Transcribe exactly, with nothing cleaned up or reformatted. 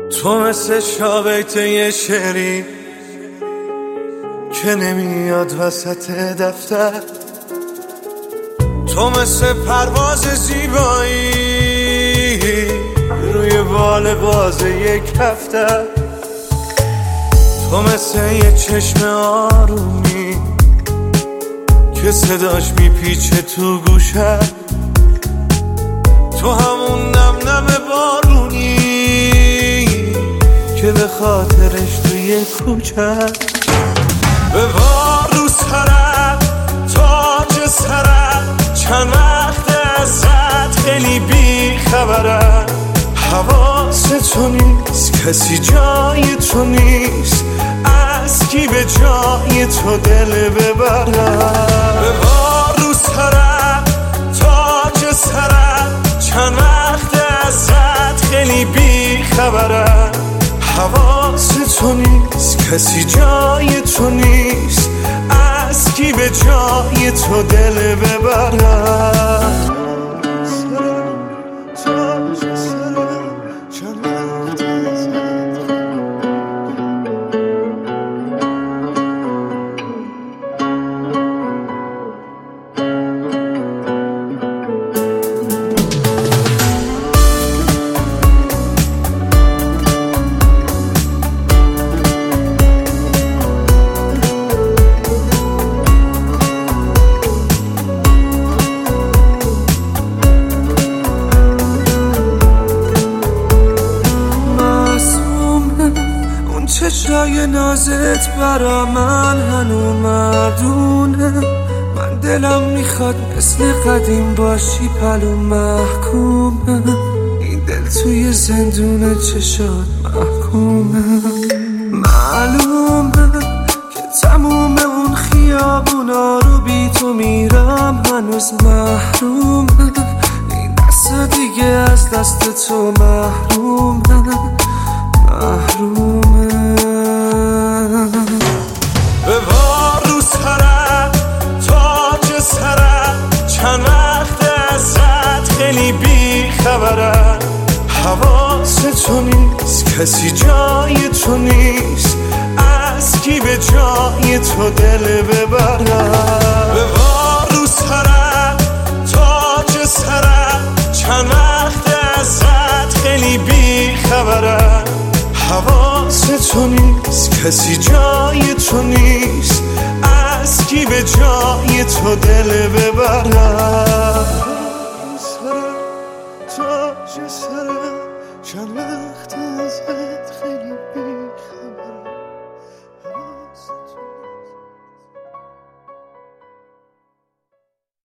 تو مثل شابیت یه شعری که نمیاد وسط دفتر، تو مثل پرواز زیبایی روی بال باز یک هفته، تو مثل یه چشم آرومی که صداش میپیچه تو گوشه، تو همون نم نم بارونی که به خاطرش توی کوچه ببار رو سرم تاج سرم، چند وقت ازت خیلی بی خبرم، حواس تو نیست کسی جای تو نیست، از کی به جای تو دل ببرم، ببار رو سرم تاج سرم، چند وقت ازت خیلی بی خبرم، حواس تو نیست کسی جای تو نیست، از کی به جای تو دل ببرم. چشای نازت برا من هنو مردونه، من دلم میخواد مثل قدیم باشی پلو محکومه، این دل توی زندون چشات محکومه، معلومه که تموم اون خیابونا رو بی تو میرم هنوز محرومه، این دست دیگه از دست تو محرومه محرومه، ببار رو سرم تاج سرم، چند وقت ازت خیلی بی خبرم، حواس تو نیست کسی جای تو نیست، از کی به جای تو دل ببرم، ببار رو سرم تاج سرم، چند وقت ازت خیلی بی خبرم، حواس تو نیست کسی جای تو نیست، از کی به جای تو دل ببرم، سرم تاج سرم، چند وقت